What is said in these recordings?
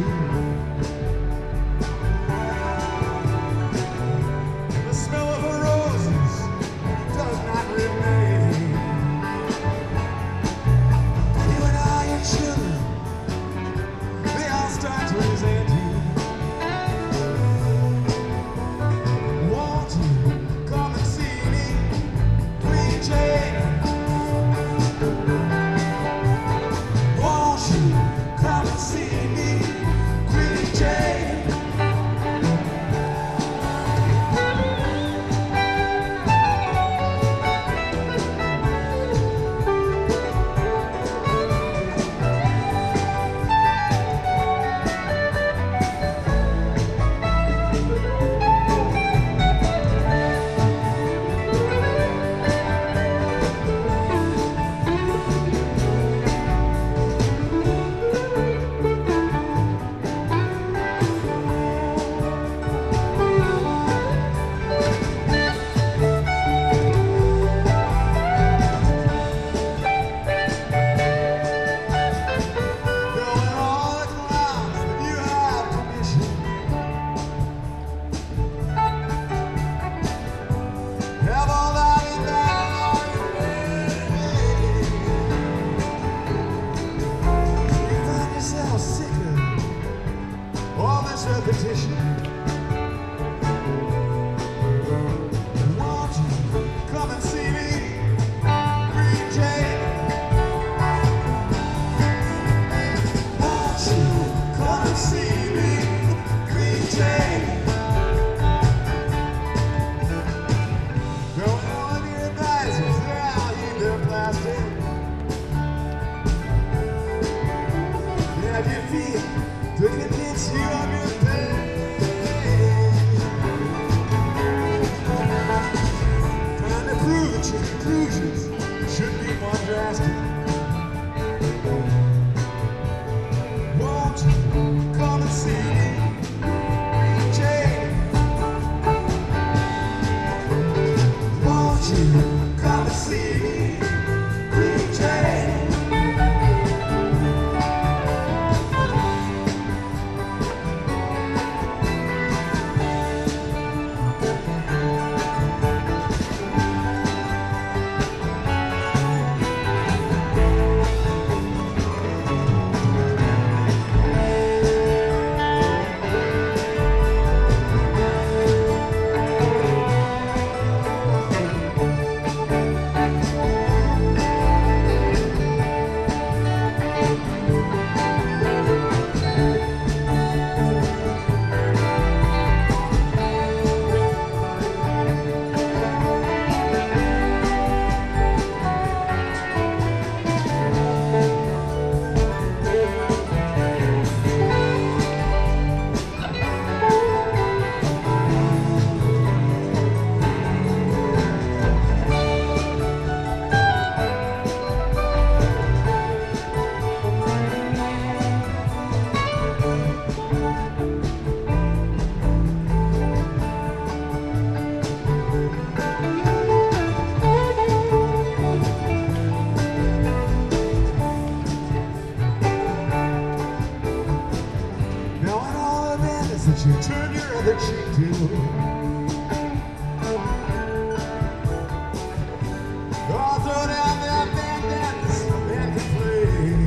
The smell of her roses does not remain. You and I, your children, they all start to resent you. Won't you come and see me, Queen Jane? Won't you come and see me, Queen Jane? Repetition. Won't you come and see me, Queen Jane? Won't you come and see me, Queen Jane? Going on your advisors, they're all either plastic. Yeah, do you feel? Do you pinch you on your conclusions should be more drastic. Won't you come and see me, Queen Jane? Won't you come and see me, Queen Jane? That you turn your other cheek to. Go throw down that bandanas and complain.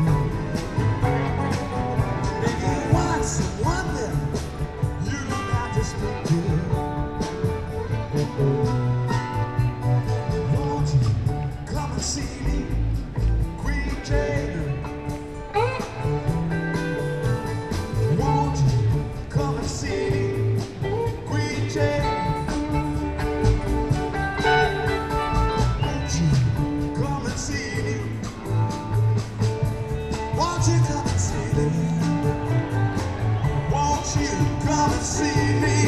If you want someone there, you don't have to speak to. Won't you come and see me, Queen Jane? Won't you come and see me, Queen Jane? Won't you come and see me? Won't you come and see me? Won't you come and see me?